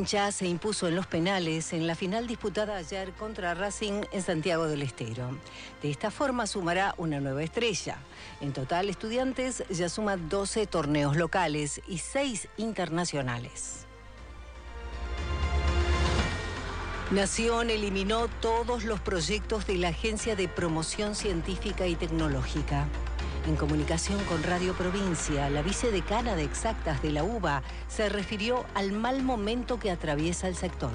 Ya se impuso en los penales en la final disputada ayer contra Racing en Santiago del Estero. De esta forma sumará una nueva estrella. En total, Estudiantes ya suma 12 torneos locales y 6 internacionales. Nación eliminó todos los proyectos de la Agencia de Promoción Científica y Tecnológica. En comunicación con Radio Provincia, la vicedecana de Exactas de la UBA se refirió al mal momento que atraviesa el sector.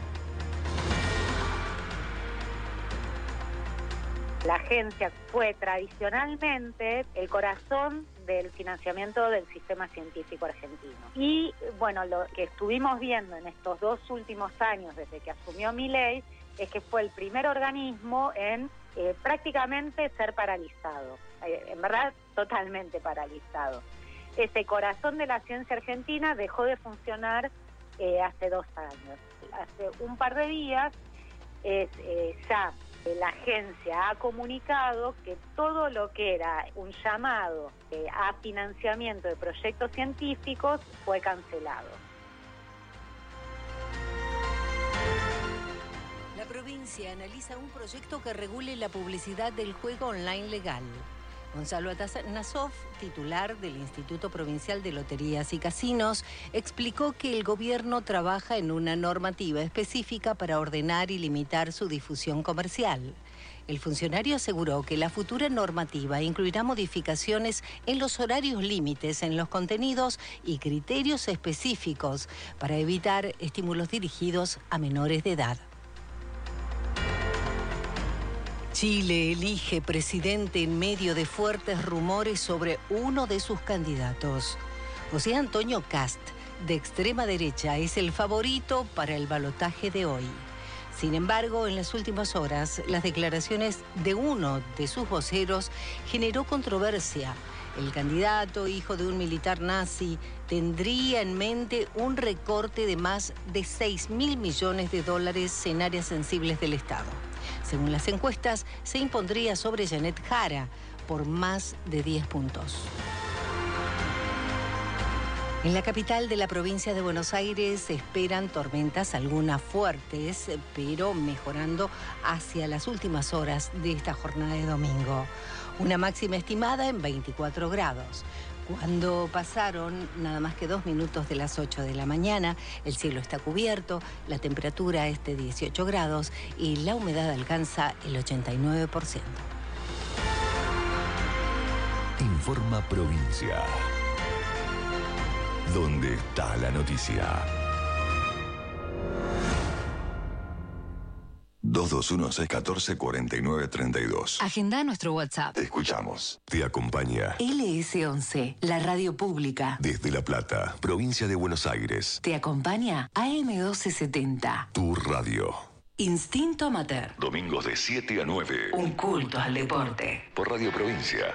La agencia fue tradicionalmente el corazón del financiamiento del sistema científico argentino. Y bueno, lo que estuvimos viendo en estos 2 últimos años desde que asumió Milei es que fue el primer organismo en prácticamente ser paralizado, en verdad totalmente paralizado. Ese corazón de la ciencia argentina dejó de funcionar hace 2 años. Hace un par de días ya la agencia ha comunicado que todo lo que era un llamado a financiamiento de proyectos científicos fue cancelado. La provincia analiza un proyecto que regule la publicidad del juego online legal. Gonzalo Atanasoff, titular del Instituto Provincial de Loterías y Casinos, explicó que el gobierno trabaja en una normativa específica para ordenar y limitar su difusión comercial. El funcionario aseguró que la futura normativa incluirá modificaciones en los horarios límites, en los contenidos y criterios específicos para evitar estímulos dirigidos a menores de edad. Chile elige presidente en medio de fuertes rumores sobre uno de sus candidatos. José Antonio Kast, de extrema derecha, es el favorito para el balotaje de hoy. Sin embargo, en las últimas horas, las declaraciones de uno de sus voceros generó controversia. El candidato, hijo de un militar nazi, tendría en mente un recorte de más de $6.000 millones en áreas sensibles del Estado. Según las encuestas, se impondría sobre Janet Jara por más de 10 puntos. En la capital de la provincia de Buenos Aires se esperan tormentas, algunas fuertes, pero mejorando hacia las últimas horas de esta jornada de domingo. Una máxima estimada en 24 grados. Cuando pasaron nada más que 2 minutos de las 8 de la mañana, el cielo está cubierto, la temperatura es de 18 grados y la humedad alcanza el 89%. Informa Provincia. ¿Dónde está la noticia? 2216144932. Agenda nuestro WhatsApp. Te escuchamos. Te acompaña LS11, la radio pública. desde La Plata, provincia de Buenos Aires. Te acompaña AM1270. Tu radio. Instinto Amateur. Domingos de 7 a 9. Un culto al deporte. Por Radio Provincia.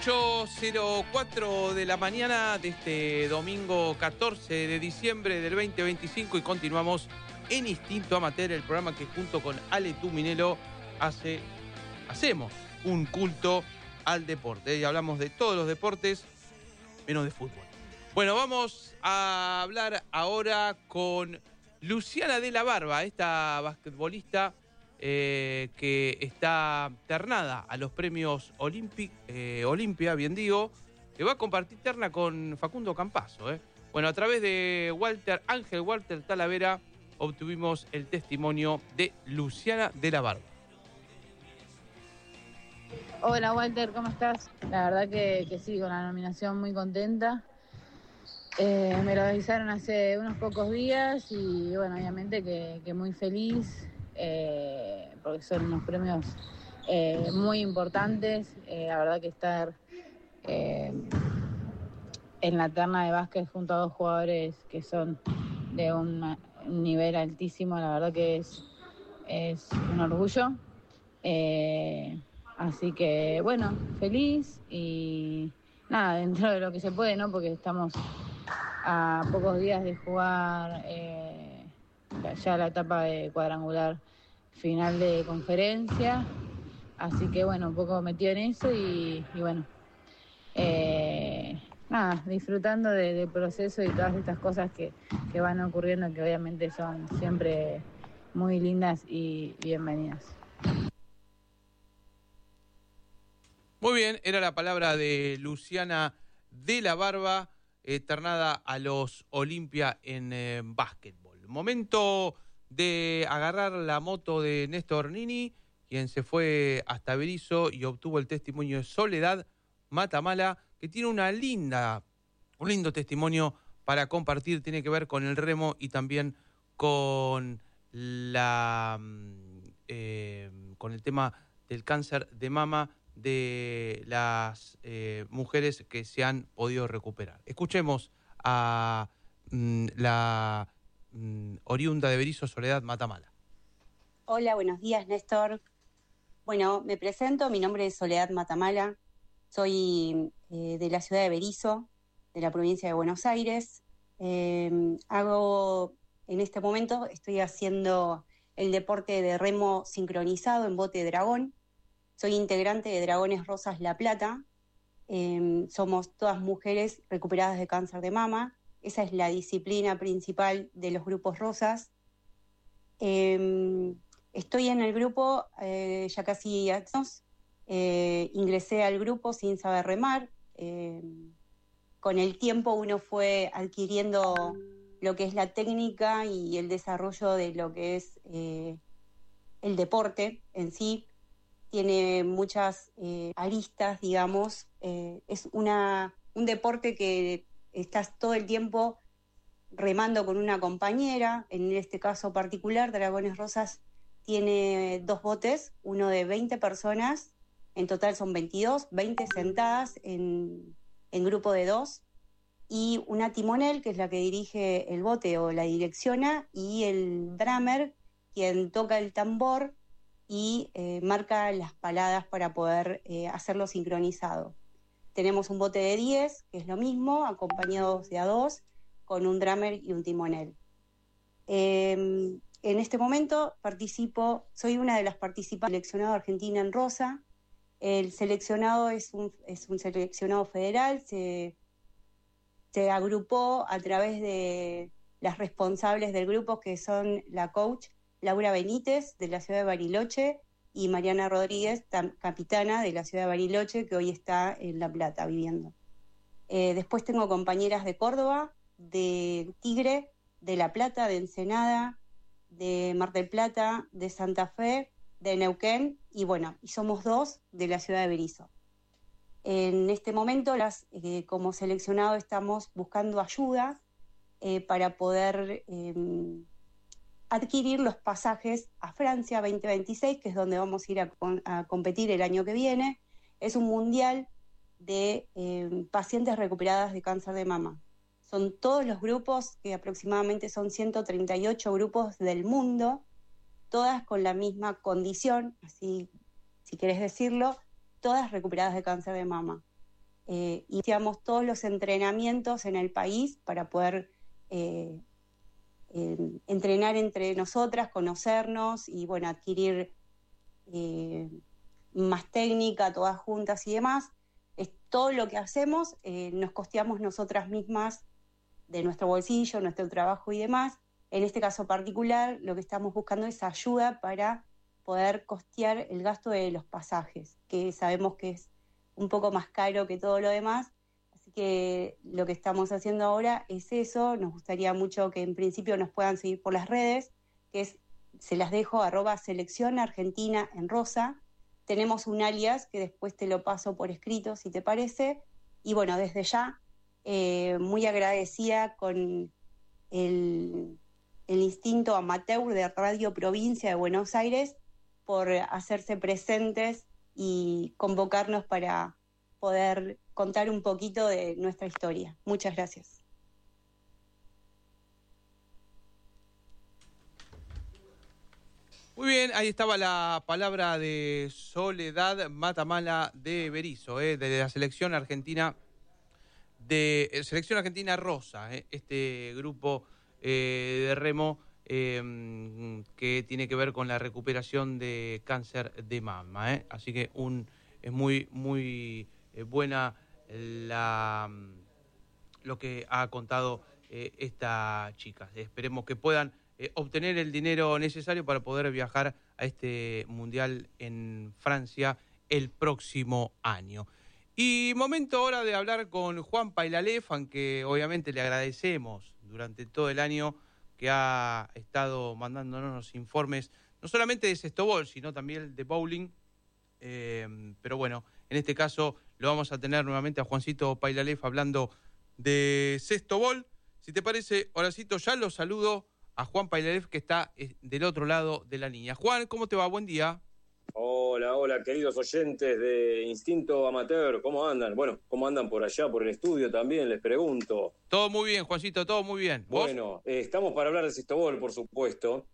8:04 de la mañana de este domingo 14 de diciembre del 2025 y continuamos en Instinto Amateur, el programa que junto con Ale Tuminelo hacemos un culto al deporte. Y hablamos de todos los deportes, menos de fútbol. Bueno, vamos a hablar ahora con Luciana de la Barba, esta basquetbolista que está ternada a los premios Olimpia, bien digo, que va a compartir terna con Facundo Campazzo. Bueno, a través de Ángel Walter Talavera, obtuvimos el testimonio de Luciana de la Barba. Hola Walter, ¿cómo estás? La verdad que sí, con la nominación muy contenta. Me lo avisaron hace unos pocos días y bueno, obviamente que muy feliz, porque son unos premios muy importantes. La verdad que estar en la terna de básquet junto a dos jugadores que son de un nivel altísimo, la verdad que es un orgullo. Así que bueno, feliz y nada, dentro de lo que se puede, ¿no? Porque estamos a pocos días de jugar ya la etapa de cuadrangular final de conferencia, así que bueno, un poco metido en eso y bueno, nada, disfrutando del proceso y todas estas cosas que van ocurriendo, que obviamente son siempre muy lindas y bienvenidas. Muy bien, era la palabra de Luciana de la Barba, ternada a los Olimpia en básquetbol. Momento de agarrar la moto de Néstor Nini, quien se fue hasta Berisso y obtuvo el testimonio de Soledad Matamala, que tiene un lindo testimonio para compartir. Tiene que ver con el remo y también con con el tema del cáncer de mama de las mujeres que se han podido recuperar. Escuchemos a la oriunda de Berisso, Soledad Matamala. Hola, buenos días, Néstor. Bueno, me presento, mi nombre es Soledad Matamala, soy de la ciudad de Berisso, de la provincia de Buenos Aires. En este momento estoy haciendo el deporte de remo sincronizado en bote de dragón. Soy integrante de Dragones Rosas La Plata. Somos todas mujeres recuperadas de cáncer de mama. Esa es la disciplina principal de los grupos rosas. Estoy en el grupo ya casi años. Ingresé al grupo sin saber remar. Con el tiempo uno fue adquiriendo lo que es la técnica y el desarrollo de lo que es el deporte en sí. Tiene muchas aristas, digamos. Es un deporte que estás todo el tiempo remando con una compañera. En este caso particular, Dragones Rosas tiene 2 botes, uno de 20 personas, en total son 20 sentadas en grupo de 2, y una timonel, que es la que dirige el bote o la direcciona, y el drummer, quien toca el tambor y marca las paladas para poder hacerlo sincronizado. Tenemos un bote de 10, que es lo mismo, acompañados de a 2, con un drummer y un timonel. En este momento soy una de las participantes del seleccionado argentino en rosa. El seleccionado es un seleccionado federal, se agrupó a través de las responsables del grupo, que son la coach Laura Benítez, de la ciudad de Bariloche, y Mariana Rodríguez, capitana de la ciudad de Bariloche, que hoy está en La Plata viviendo. Después tengo compañeras de Córdoba, de Tigre, de La Plata, de Ensenada, de Mar del Plata, de Santa Fe, de Neuquén, y bueno, y somos 2 de la ciudad de Berisso. En este momento, como seleccionado, estamos buscando ayuda para poder adquirir los pasajes a Francia 2026, que es donde vamos a ir a competir el año que viene. Es un mundial de pacientes recuperadas de cáncer de mama. Son todos los grupos, que aproximadamente son 138 grupos del mundo, todas con la misma condición, así si querés decirlo, todas recuperadas de cáncer de mama. iniciamos todos los entrenamientos en el país para poder entrenar entre nosotras, conocernos y bueno, adquirir más técnica, todas juntas y demás. Es todo lo que hacemos, nos costeamos nosotras mismas de nuestro bolsillo, nuestro trabajo y demás. En este caso particular, lo que estamos buscando es ayuda para poder costear el gasto de los pasajes, que sabemos que es un poco más caro que todo lo demás. Así que lo que estamos haciendo ahora es eso. Nos gustaría mucho que en principio nos puedan seguir por las redes, que es, se las dejo, @Selección Argentina en rosa. Tenemos un alias que después te lo paso por escrito, si te parece. Y bueno, desde ya, muy agradecida con el Instinto Amateur de Radio Provincia de Buenos Aires por hacerse presentes y convocarnos para poder contar un poquito de nuestra historia. Muchas gracias. Muy bien, ahí estaba la palabra de Soledad Matamala de Berizo, de la Selección Argentina Rosa, este grupo de remo que tiene que ver con la recuperación de cáncer de mama. Así que es muy buena lo que ha contado esta chica. Esperemos que puedan obtener el dinero necesario para poder viajar a este mundial en Francia el próximo año. Y momento ahora de hablar con Juan Pailalef, aunque obviamente le agradecemos durante todo el año que ha estado mandándonos informes, no solamente de Sestobol, sino también de bowling. Pero bueno, en este caso lo vamos a tener nuevamente a Juancito Pailalef hablando de Sestobol. Si te parece, Horacito, ya lo saludo a Juan Pailalef, que está del otro lado de la línea. Juan, ¿cómo te va? Buen día. Hola, queridos oyentes de Instinto Amateur, ¿cómo andan? Bueno, ¿cómo andan por allá, por el estudio también? Les pregunto. Todo muy bien, Juancito, todo muy bien. ¿Vos? Bueno, estamos para hablar de Sestobol, por supuesto,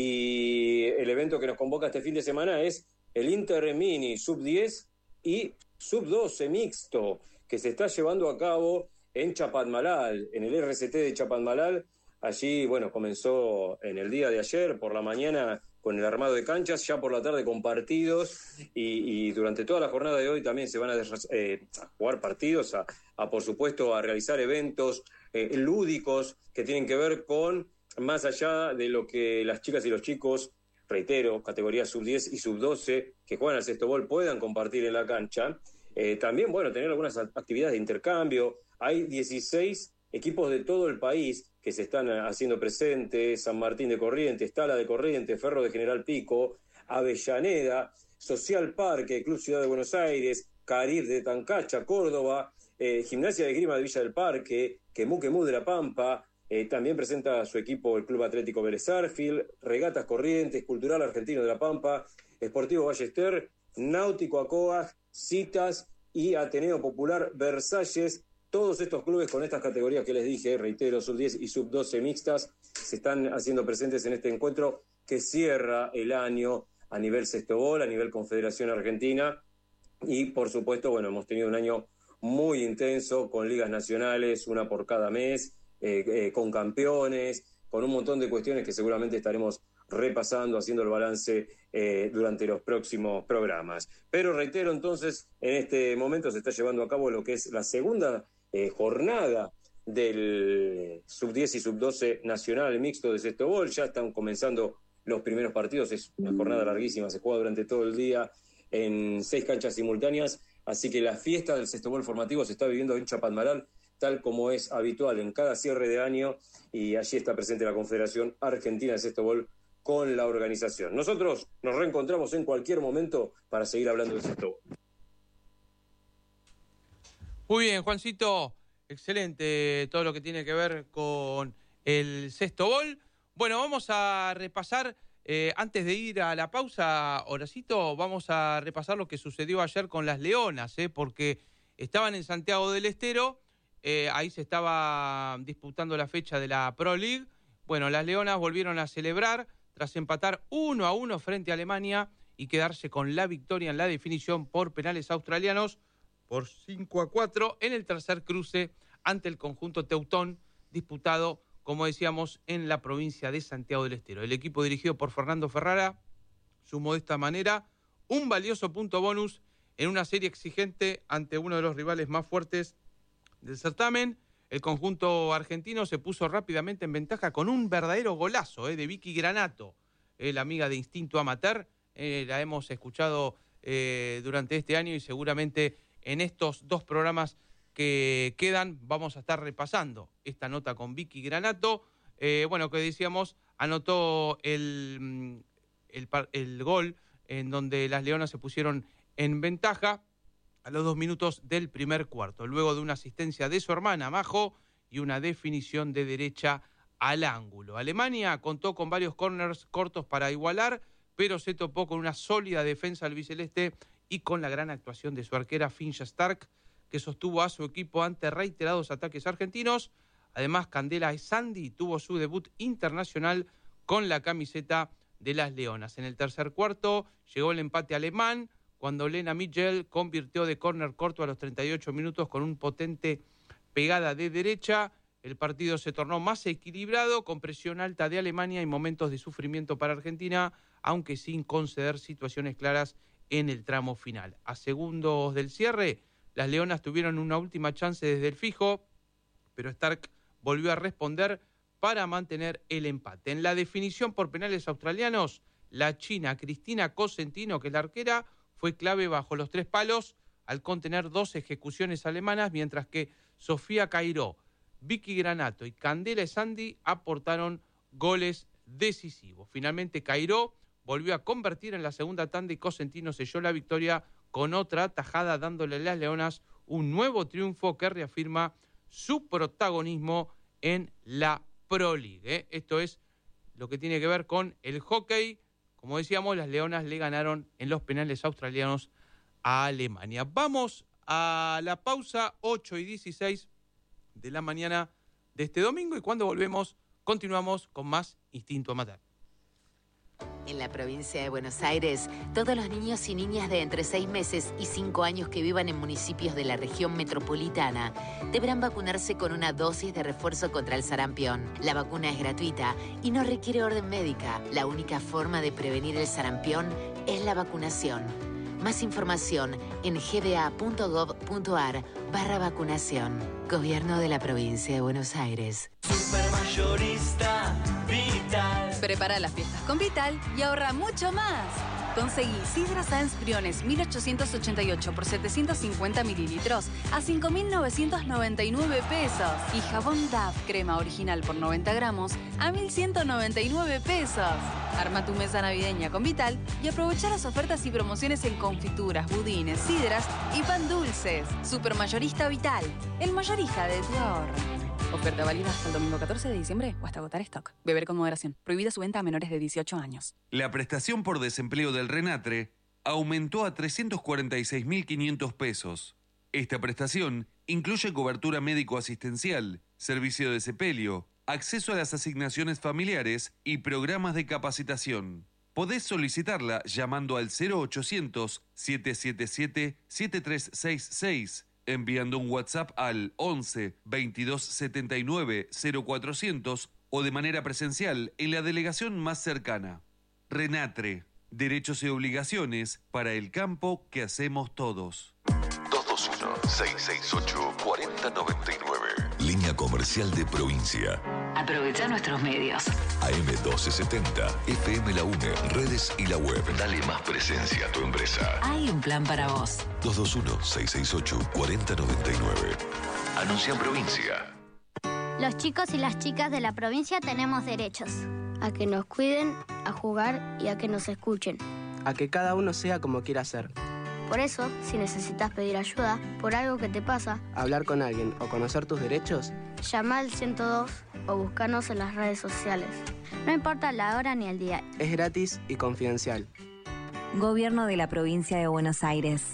y el evento que nos convoca este fin de semana es el Inter Mini Sub-10 y Sub-12 mixto, que se está llevando a cabo en Chapadmalal, en el RCT de Chapadmalal. Allí, bueno, comenzó en el día de ayer, por la mañana, con el armado de canchas, ya por la tarde con partidos, y durante toda la jornada de hoy también se van a jugar partidos, por supuesto, a realizar eventos lúdicos que tienen que ver con, más allá de lo que las chicas y los chicos, reitero, categorías sub-10 y sub-12, que juegan al Sestobol, puedan compartir en la cancha. También, bueno, tener algunas actividades de intercambio. Hay 16 equipos de todo el país que se están haciendo presentes: San Martín de Corrientes, Tala de Corrientes, Ferro de General Pico, Avellaneda, Social Parque, Club Ciudad de Buenos Aires, Carib de Tancacha, Córdoba, Gimnasia de Esgrima de Villa del Parque, Quemú de La Pampa. También presenta su equipo el Club Atlético Vélez Sarsfield, Regatas Corrientes, Cultural Argentino de La Pampa, Esportivo Ballester, Náutico Acoag, Citas y Ateneo Popular Versalles. Todos estos clubes con estas categorías que les dije, reitero, sub-10 y sub-12 mixtas, se están haciendo presentes en este encuentro que cierra el año a nivel Sestobol, a nivel Confederación Argentina. Y, por supuesto, bueno, hemos tenido un año muy intenso, con ligas nacionales, una por cada mes, con campeones, con un montón de cuestiones que seguramente estaremos repasando, haciendo el balance durante los próximos programas. Pero reitero, entonces, en este momento se está llevando a cabo lo que es la segunda jornada del sub-10 y sub-12 nacional mixto de Sestobol. Ya están comenzando los primeros partidos, es una jornada larguísima, se juega durante todo el día en 6 canchas simultáneas, así que la fiesta del Sestobol formativo se está viviendo en Chapadmalal, tal como es habitual en cada cierre de año, y allí está presente la Confederación Argentina de Sestobol con la organización. Nosotros nos reencontramos en cualquier momento para seguir hablando de Sestobol. Muy bien, Juancito, excelente todo lo que tiene que ver con el Sestobol. Bueno, vamos a repasar, antes de ir a la pausa, Horacito, vamos a repasar lo que sucedió ayer con las Leonas, porque estaban en Santiago del Estero, ahí se estaba disputando la fecha de la Pro League. Bueno, las Leonas volvieron a celebrar tras empatar 1-1 frente a Alemania y quedarse con la victoria en la definición por penales australianos. por 5-4 en el tercer cruce ante el conjunto teutón, disputado, como decíamos, en la provincia de Santiago del Estero. El equipo dirigido por Fernando Ferrara sumó de esta manera un valioso punto bonus en una serie exigente ante uno de los rivales más fuertes del certamen. El conjunto argentino se puso rápidamente en ventaja con un verdadero golazo de Vicky Granato, la amiga de Instinto Amateur. La hemos escuchado durante este año y seguramente en estos dos programas que quedan vamos a estar repasando esta nota con Vicky Granato. Que decíamos, anotó el gol en donde las Leonas se pusieron en ventaja a los 2 minutos del primer cuarto, luego de una asistencia de su hermana Majo y una definición de derecha al ángulo. Alemania contó con varios corners cortos para igualar, pero se topó con una sólida defensa albiceleste y con la gran actuación de su arquera Finja Stark, que sostuvo a su equipo ante reiterados ataques argentinos. Además, Candela Sandy tuvo su debut internacional con la camiseta de las Leonas. En el tercer cuarto llegó el empate alemán, cuando Lena Mitchell convirtió de córner corto a los 38 minutos con un potente pegada de derecha. El partido se tornó más equilibrado, con presión alta de Alemania y momentos de sufrimiento para Argentina, aunque sin conceder situaciones claras en el tramo final. A segundos del cierre, las Leonas tuvieron una última chance desde el fijo, pero Stark volvió a responder para mantener el empate. En la definición por penales australianos, la china Cristina Cosentino, que es la arquera, fue clave bajo los 3 palos al contener 2 ejecuciones alemanas, mientras que Sofía Cairó, Vicky Granato y Candela Sandy aportaron goles decisivos. Finalmente Cairó volvió a convertir en la segunda tanda y Cosentino selló la victoria con otra tajada, dándole a las Leonas un nuevo triunfo que reafirma su protagonismo en la Pro League. Esto es lo que tiene que ver con el hockey. Como decíamos, las Leonas le ganaron en los penales australianos a Alemania. Vamos a la pausa, 8:16 de la mañana de este domingo, y cuando volvemos continuamos con más Instinto Amateur. En la provincia de Buenos Aires, todos los niños y niñas de entre 6 meses y 5 años que vivan en municipios de la región metropolitana deberán vacunarse con una dosis de refuerzo contra el sarampión. La vacuna es gratuita y no requiere orden médica. La única forma de prevenir el sarampión es la vacunación. Más información en gba.gov.ar/vacunación. Gobierno de la provincia de Buenos Aires. Supermayorista Vital. Prepara las fiestas con Vital y ahorra mucho más. Conseguí Sidra Sáenz Briones 1888 por 750 mililitros a 5.999 pesos. Y jabón DAF crema original por 90 gramos a 1.199 pesos. Arma tu mesa navideña con Vital y aprovecha las ofertas y promociones en confituras, budines, sidras y pan dulces. Supermayorista Vital, el mayorista de tu ahorro. Oferta válida hasta el domingo 14 de diciembre o hasta agotar stock. Beber con moderación. Prohibida su venta a menores de 18 años. La prestación por desempleo del RENATRE aumentó a 346.500 pesos. Esta prestación incluye cobertura médico-asistencial, servicio de sepelio, acceso a las asignaciones familiares y programas de capacitación. Podés solicitarla llamando al 0800-777-7366, enviando un WhatsApp al 11 22 79 0400 o de manera presencial en la delegación más cercana. RENATRE, derechos y obligaciones para el campo que hacemos todos. 221-668-4099. Línea comercial de provincia. Aprovecha nuestros medios. AM1270, FM La UNE, redes y la web. Dale más presencia a tu empresa. Hay un plan para vos. 221-668-4099. Anuncia en provincia. Los chicos y las chicas de la provincia tenemos derechos. A que nos cuiden, a jugar y a que nos escuchen. A que cada uno sea como quiera ser. Por eso, si necesitas pedir ayuda por algo que te pasa, hablar con alguien o conocer tus derechos, llama al 102 o búscanos en las redes sociales. No importa la hora ni el día. Es gratis y confidencial. Gobierno de la provincia de Buenos Aires.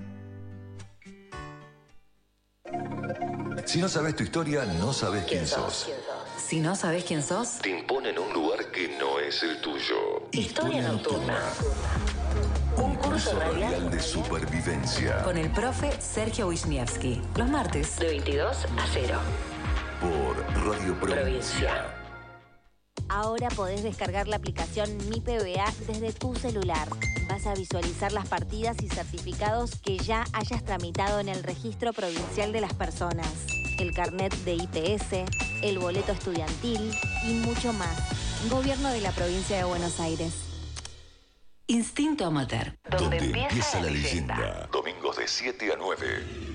Si no sabes tu historia, no sabes quién sos. Si no sabes quién sos, te imponen un lugar que no es el tuyo. Historia nocturna. Un Curso radial de supervivencia. Con el profe Sergio Wisniewski. Los martes de 22 a 0. Por Radio Provincia. Ahora podés descargar la aplicación Mi PBA desde tu celular. Vas a visualizar las partidas y certificados que ya hayas tramitado en el Registro Provincial de las Personas, el carnet de IPS, el boleto estudiantil y mucho más. Gobierno de la Provincia de Buenos Aires. Instinto Amateur. Donde empieza la leyenda. Domingos de 7 a 9.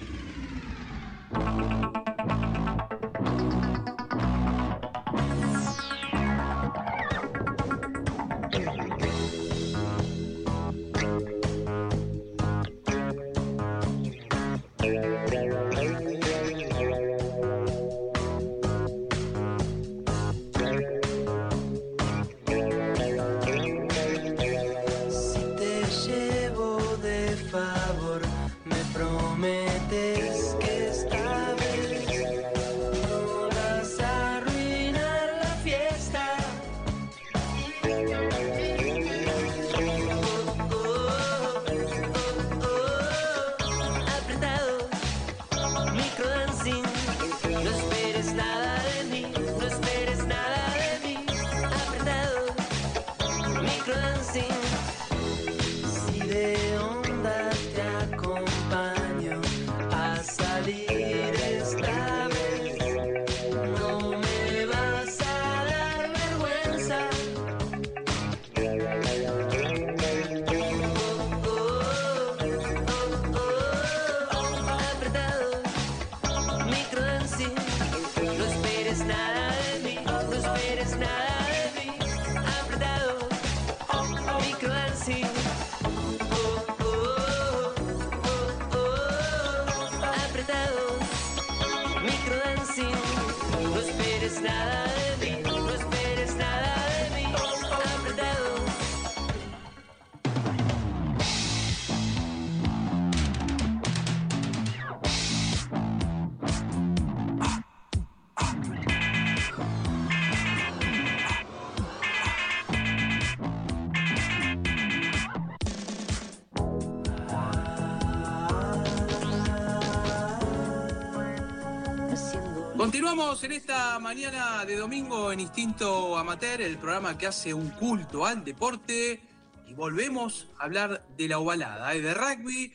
Continuamos en esta mañana de domingo en Instinto Amateur, el programa que hace un culto al deporte, y volvemos a hablar de la ovalada, de rugby,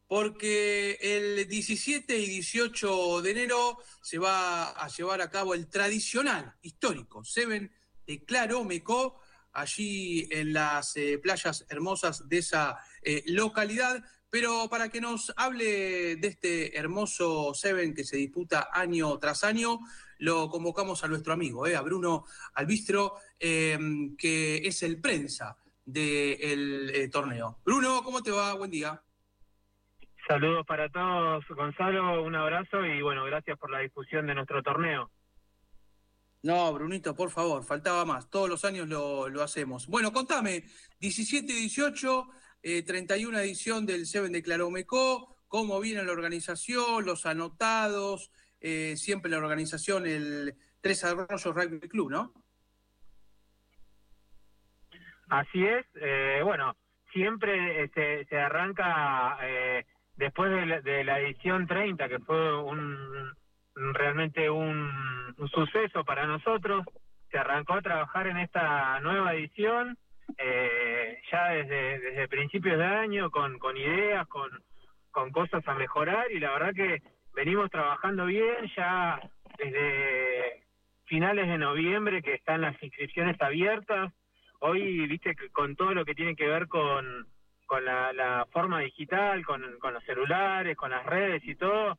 porque el 17 y 18 de enero se va a llevar a cabo el tradicional, histórico, Seven de Claromecó, allí en las playas hermosas de esa localidad. Pero para que nos hable de este hermoso Seven que se disputa año tras año, lo convocamos a nuestro amigo, a Bruno Albistro, que es el prensa del torneo. Bruno, ¿cómo te va? Buen día. Saludos para todos, Gonzalo, un abrazo y bueno, gracias por la difusión de nuestro torneo. No, Brunito, por favor, faltaba más, todos los años lo hacemos. Bueno, contame, 17 y 18... 31 edición del Seven de Claromecó, cómo viene la organización, los anotados, siempre la organización, el Tres Arroyos Rugby Club, ¿no? Así es, bueno, siempre se arranca después de la edición 30, que fue realmente un suceso para nosotros. Se arrancó a trabajar en esta nueva edición, ya desde principios de año, con ideas, con cosas a mejorar, y la verdad que venimos trabajando bien ya desde finales de noviembre, que están las inscripciones abiertas. Hoy, viste, que con todo lo que tiene que ver con la forma digital, con los celulares, con las redes y todo,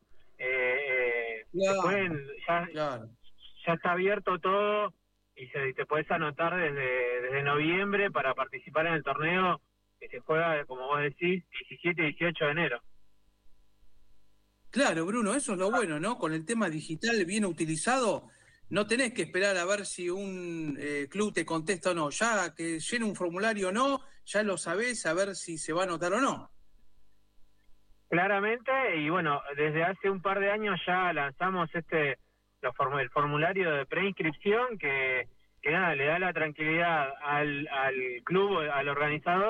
ya está abierto todo, y te podés anotar desde noviembre para participar en el torneo que se juega, como vos decís, 17 y 18 de enero. Claro, Bruno, eso es lo bueno, ¿no? Con el tema digital bien utilizado, no tenés que esperar a ver si un club te contesta o no. Ya que llene un formulario o no, ya lo sabés, a ver si se va a anotar o no. Claramente, y bueno, desde hace un par de años ya lanzamos el formulario de preinscripción que nada, le da la tranquilidad al club, al organizador,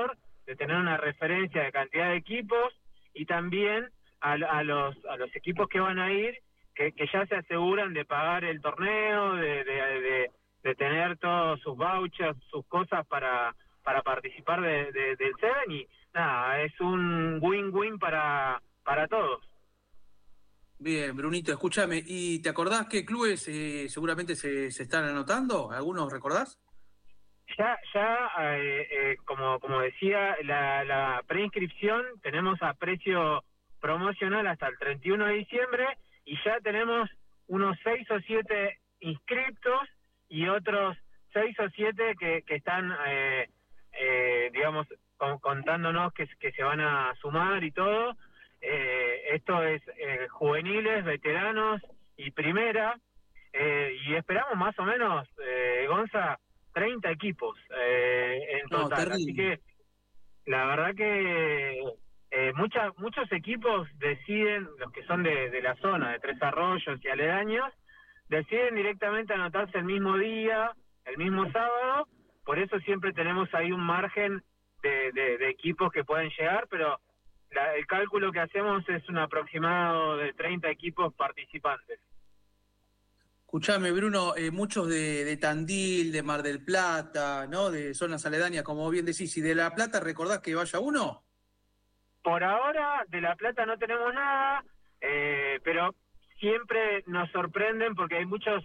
de tener una referencia de cantidad de equipos, y también a los equipos que van a ir, que ya se aseguran de pagar el torneo, de tener todos sus vouchers, sus cosas para participar del Seven, y nada, es un win-win para todos. Bien, Brunito, escúchame, ¿y te acordás qué clubes seguramente se están anotando? ¿Algunos recordás? Ya, como decía, la preinscripción tenemos a precio promocional hasta el 31 de diciembre, y ya tenemos unos 6 o 7 inscriptos y otros 6 o 7 que están, digamos, contándonos que se van a sumar y todo. Esto es juveniles, veteranos y primera, y esperamos más o menos, Gonza, 30 equipos en total. Así que la verdad que muchos equipos deciden, los que son de la zona, de Tres Arroyos y aledaños, deciden directamente anotarse el mismo día, el mismo sábado. Por eso siempre tenemos ahí un margen de equipos que pueden llegar, pero el cálculo que hacemos es un aproximado de 30 equipos participantes. Escuchame, Bruno, muchos de Tandil, de Mar del Plata, ¿no? De zonas aledañas, como bien decís. ¿Y de La Plata recordás que vaya uno? Por ahora, de La Plata no tenemos nada, pero siempre nos sorprenden porque hay muchos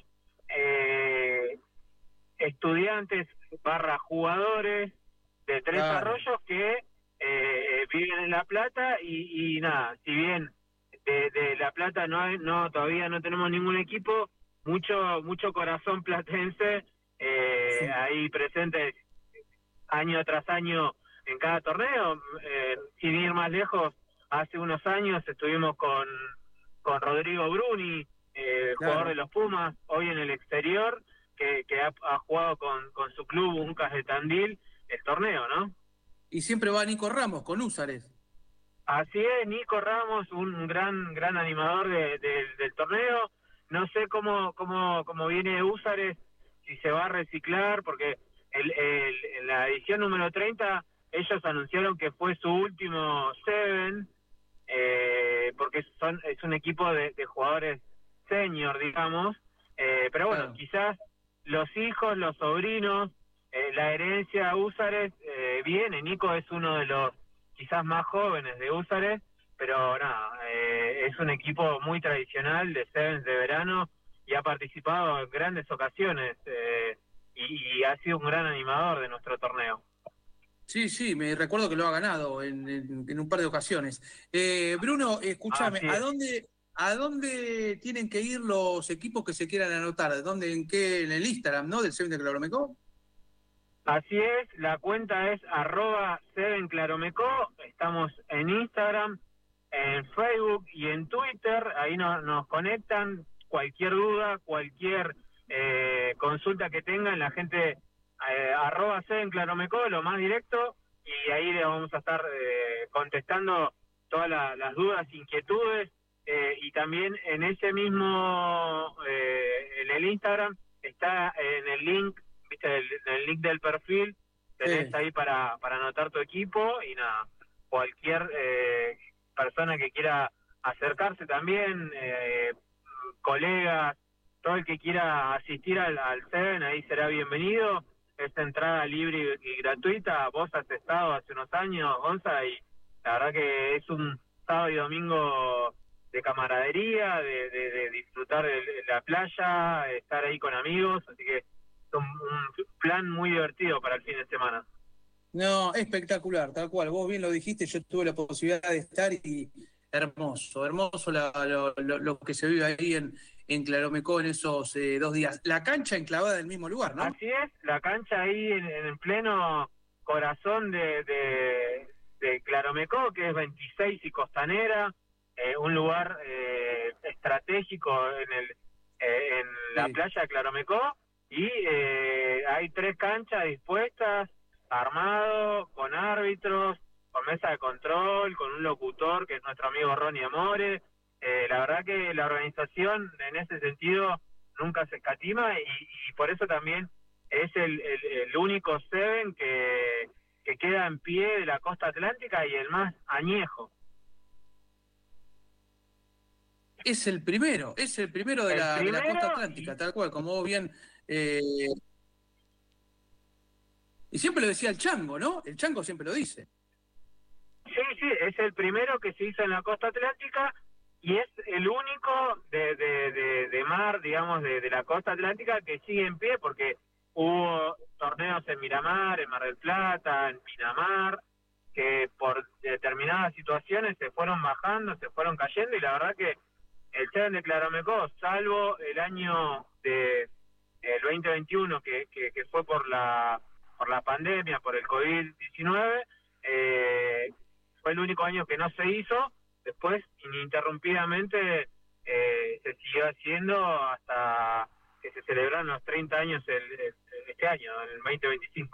estudiantes / jugadores de Tres Arroyos que viven en La Plata, y nada, si bien de La Plata todavía no tenemos ningún equipo, mucho corazón platense ahí presente año tras año en cada torneo. Sin ir más lejos, hace unos años estuvimos con Rodrigo Bruni, jugador de los Pumas, hoy en el exterior, que ha jugado con su club Uncas de Tandil el torneo, ¿no? Y siempre va Nico Ramos con Húsares. Así es, Nico Ramos, un gran animador del torneo. No sé cómo viene Húsares, si se va a reciclar, porque en la edición número 30 ellos anunciaron que fue su último Seven, porque es un equipo de jugadores senior, digamos, pero bueno, quizás los hijos, los sobrinos, la herencia a Húsares viene. Nico es uno de los quizás más jóvenes de Húsares, pero nada, es un equipo muy tradicional de Sevens de verano y ha participado en grandes ocasiones y ha sido un gran animador de nuestro torneo. Sí, me recuerdo que lo ha ganado en un par de ocasiones. Bruno, escúchame, ¿a dónde tienen que ir los equipos que se quieran anotar? ¿En el Instagram, ¿no? Del Seven de Claromecó. Así es, la cuenta es @7claromecó, estamos en Instagram, en Facebook y en Twitter, ahí nos conectan, cualquier duda, cualquier consulta que tengan, la gente @7claromecó, lo más directo, y ahí le vamos a estar contestando todas las dudas, inquietudes, y también en ese mismo, en el Instagram, está en el link, ¿viste? El link del perfil, tenés ahí para anotar tu equipo, y nada, cualquier persona que quiera acercarse también, colegas, todo el que quiera asistir al Seven, ahí será bienvenido. Es entrada libre y gratuita. Vos has estado hace unos años, Gonza, y la verdad que es un sábado y domingo de camaradería, de disfrutar de la playa, estar ahí con amigos, así que es un plan muy divertido para el fin de semana. No, espectacular, tal cual. Vos bien lo dijiste, yo tuve la posibilidad de estar y hermoso lo que se vive ahí en Claromecó en esos 2 días. La cancha enclavada en el mismo lugar, ¿no? Así es, la cancha ahí en el pleno corazón de Claromecó, que es 26 y Costanera, un lugar estratégico en la playa de Claromecó, y hay 3 canchas dispuestas, armado, con árbitros, con mesa de control, con un locutor que es nuestro amigo Ronnie Amore. La verdad que la organización en ese sentido nunca se escatima, y por eso también es el único Seven que que queda en pie de la costa atlántica y el más añejo. Es el primero de la costa atlántica, tal cual, como vos bien... Y siempre lo decía el Chango, ¿no? El Chango siempre lo dice. Sí, es el primero que se hizo en la costa atlántica y es el único de mar, digamos, de la costa atlántica que sigue en pie, porque hubo torneos en Miramar, en Mar del Plata, en Pinamar, que por determinadas situaciones se fueron bajando, se fueron cayendo, y la verdad que el Seven de Claromecó, salvo el año de el 2021 que fue por la pandemia, por el COVID-19, fue el único año que no se hizo. Después, ininterrumpidamente, se siguió haciendo hasta que se celebraron los 30 años este año, en el 2025.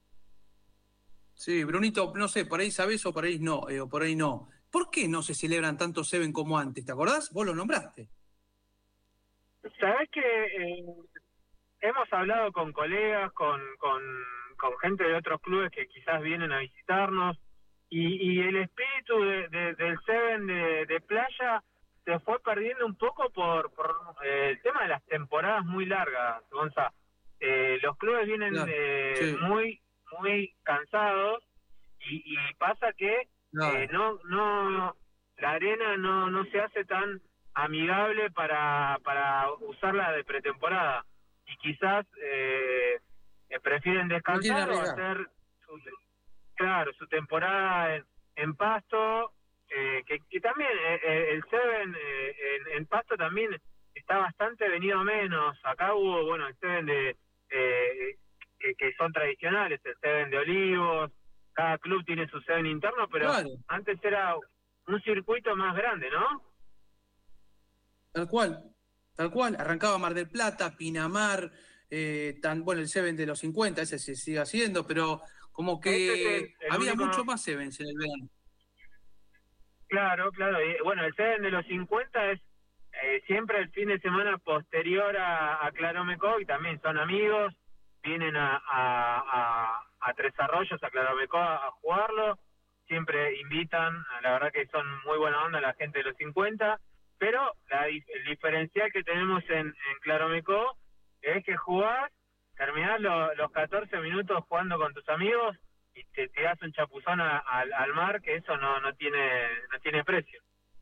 Sí, Brunito, no sé, por ahí sabés o por ahí no, ¿Por qué no se celebran tantos Seven como antes? ¿Te acordás? Vos lo nombraste. Sabés que hemos hablado con colegas, con gente de otros clubes que quizás vienen a visitarnos, y el espíritu del Seven de playa se fue perdiendo un poco por el tema de las temporadas muy largas, Gonza. Los clubes vienen sí. muy cansados y pasa que no la arena no se hace tan amigable para usarla de pretemporada, y quizás prefieren descansar o hacer su temporada en Pasto, que también el Seven en Pasto también está bastante venido a menos. Acá hubo, bueno, el Seven que son tradicionales, el Seven de Olivos, cada club tiene su Seven interno, pero antes era un circuito más grande, ¿no? Tal cual, arrancaba Mar del Plata, Pinamar, el Seven de los 50, ese se sigue haciendo, pero como que había mucho más Sevens en el verano. Claro, y, bueno, el Seven de los 50 es siempre el fin de semana posterior a Claromecó, y también son amigos, vienen a Tres Arroyos, a Claromecó a jugarlo, siempre invitan, la verdad que son muy buena onda la gente de los 50, pero el diferencial que tenemos en Claromecó es que jugás, terminás los 14 minutos jugando con tus amigos y te das un chapuzón al mar, que eso no tiene precio.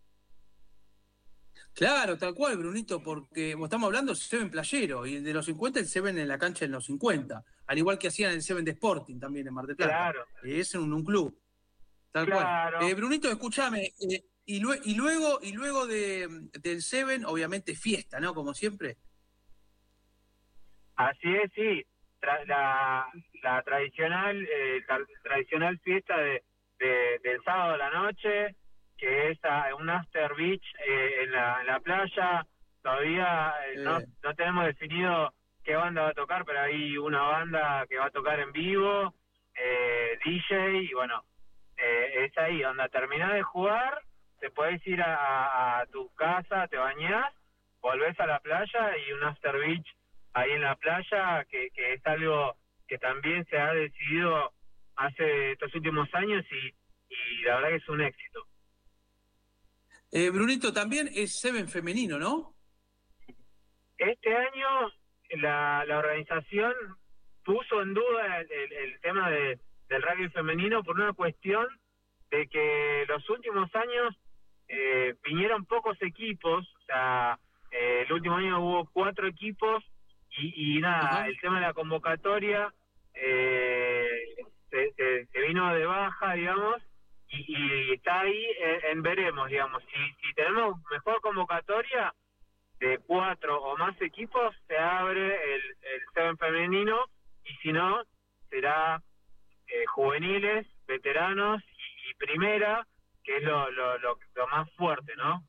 Claro, tal cual, Brunito, porque estamos hablando del Seven playero, y de los 50 el Seven en la cancha en los 50, al igual que hacían el Seven de Sporting también en Mar del Plata. Claro. Es en un club. Tal cual. Brunito, escúchame, y luego del Seven, obviamente fiesta, ¿no? Como siempre. Así es, sí. La tradicional fiesta del sábado a la noche, que es un after beach en la playa. Todavía no tenemos definido qué banda va a tocar, pero hay una banda que va a tocar en vivo, DJ, y bueno, es ahí donde terminás de jugar, te podés ir a tu casa, te bañás, volvés a la playa y un after beach ahí en la playa, que es algo que también se ha decidido hace estos últimos años, y la verdad que es un éxito. Brunito, también es Seven femenino, ¿no? Este año la organización puso en duda el tema del rugby femenino por una cuestión de que los últimos años vinieron pocos equipos, o sea, el último año hubo 4 equipos, y nada, el tema de la convocatoria se vino de baja, digamos, y está ahí en veremos, digamos. Si tenemos mejor convocatoria de 4 o más equipos, se abre el Seven femenino, y si no, será juveniles, veteranos y primera, que es lo más fuerte, ¿no?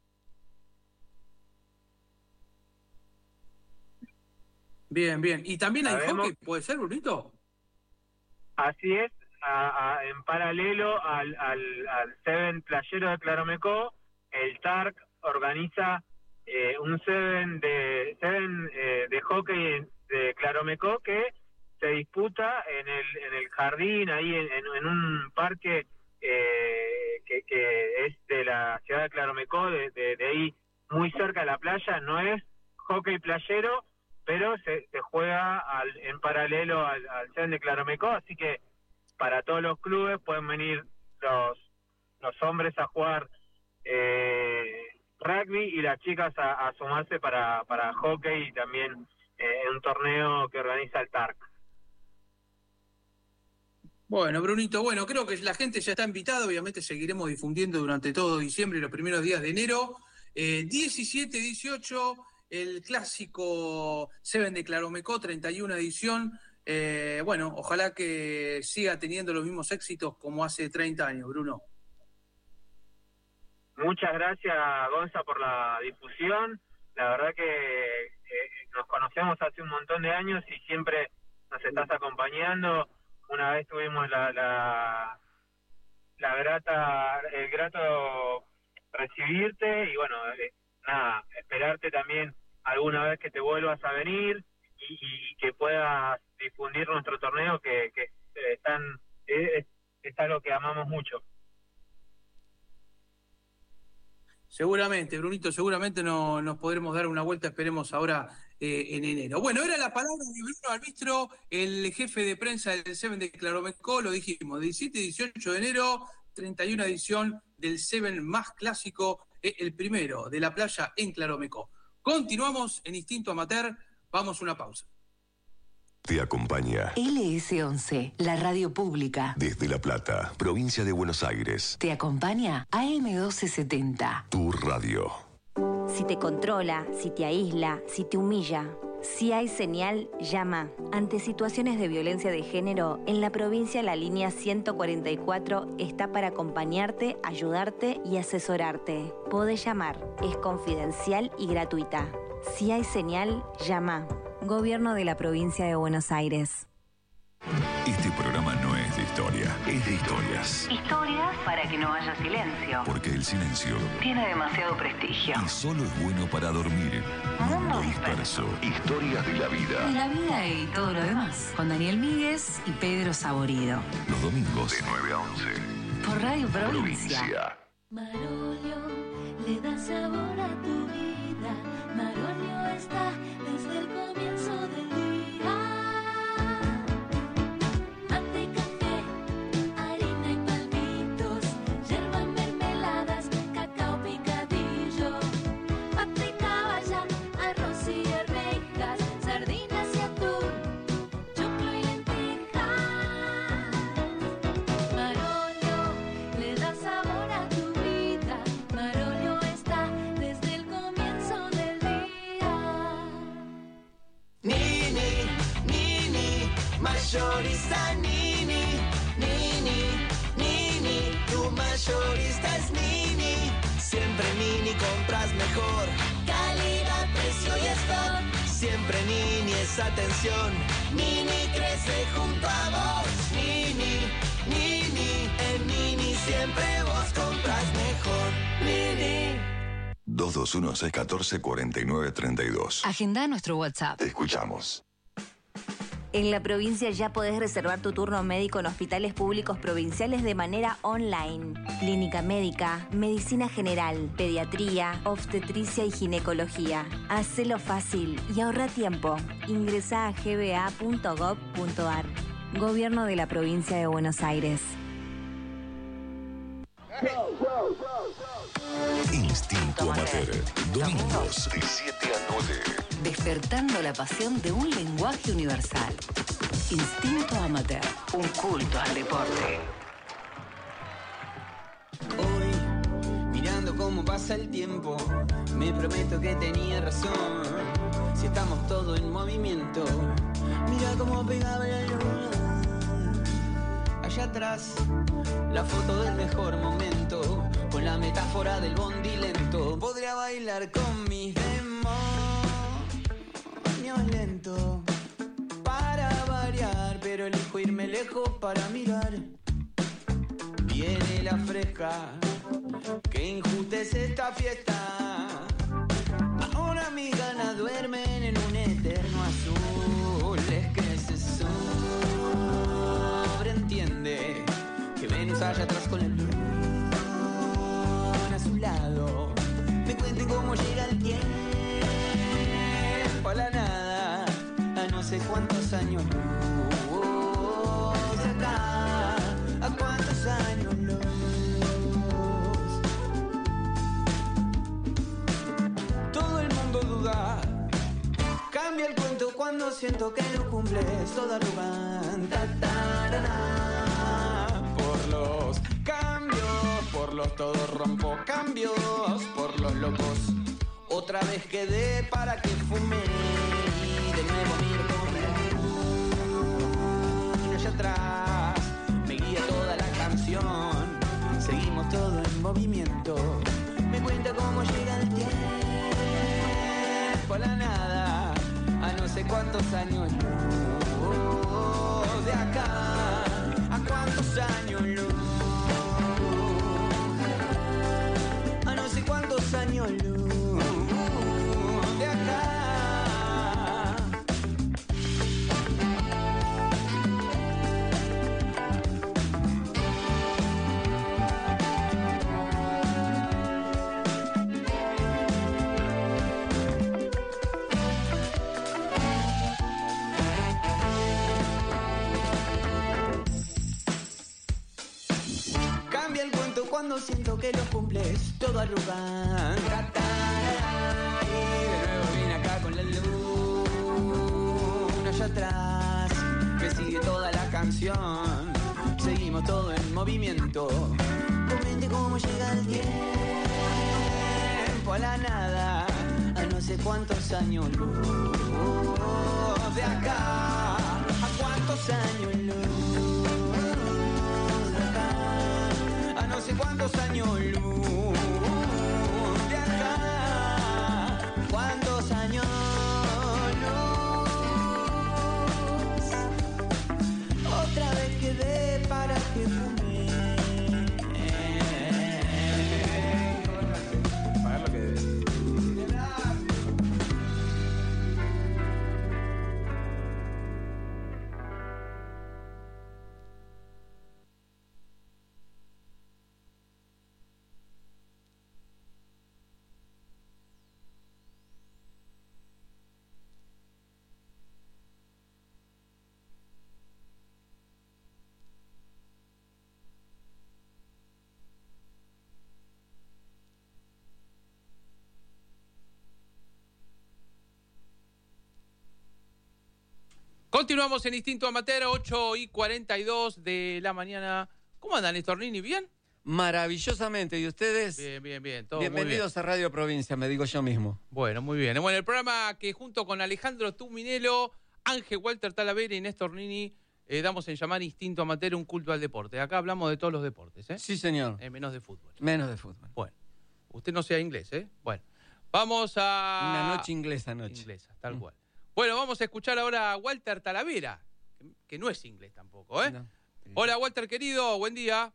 Bien. ¿Y también hay hockey, puede ser, Brunito? Así es, en paralelo al Seven playero de Claromecó, el TARC organiza un Seven de hockey de Claromecó, que se disputa en el jardín, ahí en un parque que es de la ciudad de Claromecó, de ahí muy cerca de la playa. No es hockey playero, pero se juega en paralelo al CEN de Claromecó, así que para todos los clubes pueden venir los hombres a jugar rugby y las chicas a sumarse para hockey y también en un torneo que organiza el TARC. Bueno, Brunito, creo que la gente ya está invitada, obviamente seguiremos difundiendo durante todo diciembre y los primeros días de enero. 17, 18, el clásico Seven de Claromecó, 31 edición. Ojalá que siga teniendo los mismos éxitos como hace 30 años, Bruno. Muchas gracias, Gonza, por la difusión. La verdad que nos conocemos hace un montón de años y siempre nos estás acompañando. Una vez tuvimos el grato recibirte y esperarte también alguna vez que te vuelvas a venir y que puedas difundir nuestro torneo que es algo que amamos mucho. Seguramente, Brunito, nos podremos dar una vuelta, esperemos ahora en enero. Bueno, era la palabra de Bruno Albistro, el jefe de prensa del Seven de Claromecó, lo dijimos, 17 y 18 de enero, 31 edición del Seven más clásico, el primero de la playa en Claromecó. Continuamos en Instinto Amateur, vamos a una pausa. Te acompaña LS11, la radio pública. desde La Plata, provincia de Buenos Aires. Te acompaña AM1270. Tu radio. Si te controla, si te aísla, si te humilla, si hay señal, llama. Ante situaciones de violencia de género, en la provincia la línea 144 está para acompañarte, ayudarte y asesorarte. Podés llamar, es confidencial y gratuita. Si hay señal, llama. Gobierno de la provincia de Buenos Aires. Este programa no es de historia, es de historias. Historias para que no haya silencio. Porque el silencio Tiene demasiado prestigio. y solo es bueno para dormir. Mundo disperso. Historias de la Y vida. la vida y todo lo demás. Con Daniel Míguez y Pedro Saborido. Los domingos de 9 a 11. Por Radio Provincia. Marolio le da sabor a tu vida. Marolio está desde el comienzo del día. Mate, café, harina y palmitos, yerba en mermeladas, cacao picadillo, pata y caballa, arroz y arvejas, sardinas y atún, choclo y lentejas. Marolio le da sabor a tu vida. Marolio está desde el comienzo del día. Nini, Nini, mayorista Nini, Nini, Nini, tu mayorista es Nini. Siempre Nini compras mejor, calidad, precio y stock. Siempre Nini es atención, Nini crece junto a vos. Nini, Nini, en Nini siempre vos compras mejor. Nini. 221-614-4932. Agenda nuestro WhatsApp. Te escuchamos. En la provincia ya podés reservar tu turno médico en hospitales públicos provinciales de manera online. Clínica médica, medicina general, pediatría, obstetricia y ginecología. Hacelo fácil y ahorra tiempo. Ingresá a gba.gov.ar. Gobierno de la provincia de Buenos Aires. Instinto Amateur. Domingos de 7 a 9. Despertando la pasión de un lenguaje universal. Instinto Amateur. Un culto al deporte. Mirando cómo pasa el tiempo, me prometo que tenía razón. Si estamos todos en movimiento, mira cómo pegaba la luna. Allá atrás, la foto del mejor momento, con la metáfora del bondi lento. Podría bailar con mis demonios lento, para variar, pero elijo irme lejos para mirar. Viene la fresca, que injusta es esta fiesta. Ahora mis ganas duermen en un eterno azul. Es que se sobreentiende que Venus allá atrás con la luna a su lado me cuente cómo llega el tiempo a la nada, a no sé cuántos años luz de acá, a cuántos años luz. Todo el mundo duda, cambia el cuento cuando siento que lo cumples, toda arrogante. Por los cambios, por los todos rompo cambios, por los locos. Otra vez quedé para que fume y de nuevo miro como allá atrás me guía toda la canción. Seguimos todo en movimiento. Me cuenta cómo llega el tiempo a la nada, a no sé cuántos años luz de acá, a cuántos años luz, a no sé cuántos años luz de acá. Cambia el cuento cuando siento que lo cumples, todo arrugante. Y de nuevo vine acá con la luna allá atrás, me sigue toda la canción. Seguimos todo en movimiento. Comente cómo llega el tiempo a la nada, a no sé cuántos años luz de acá, a cuántos años luz. No sé cuántos años luz de acá, cuántos años luz. Otra vez quedé para que fume. Pagar lo que debes. Continuamos en Instinto Amateur, 8:42 de la mañana. ¿Cómo andan, Estornini? ¿Bien? Maravillosamente. ¿Y ustedes? Bien. Todo Bienvenidos muy bien. a Radio Provincia, me digo yo mismo. Bueno, muy bien. Bueno, el programa que junto con Alejandro Tuminelo, Ángel Walter Talavera y Néstor Nini damos en llamar Instinto Amateur, un culto al deporte. Acá hablamos de todos los deportes, ¿eh? Sí, señor. Menos de fútbol. Menos de fútbol. Bueno, usted no sea inglés, ¿eh? Bueno, vamos a... Una noche inglesa anoche. Inglesa, tal cual. Bueno, vamos a escuchar ahora a Walter Talavera, que no es inglés tampoco, ¿eh? No. Hola, Walter, querido, buen día.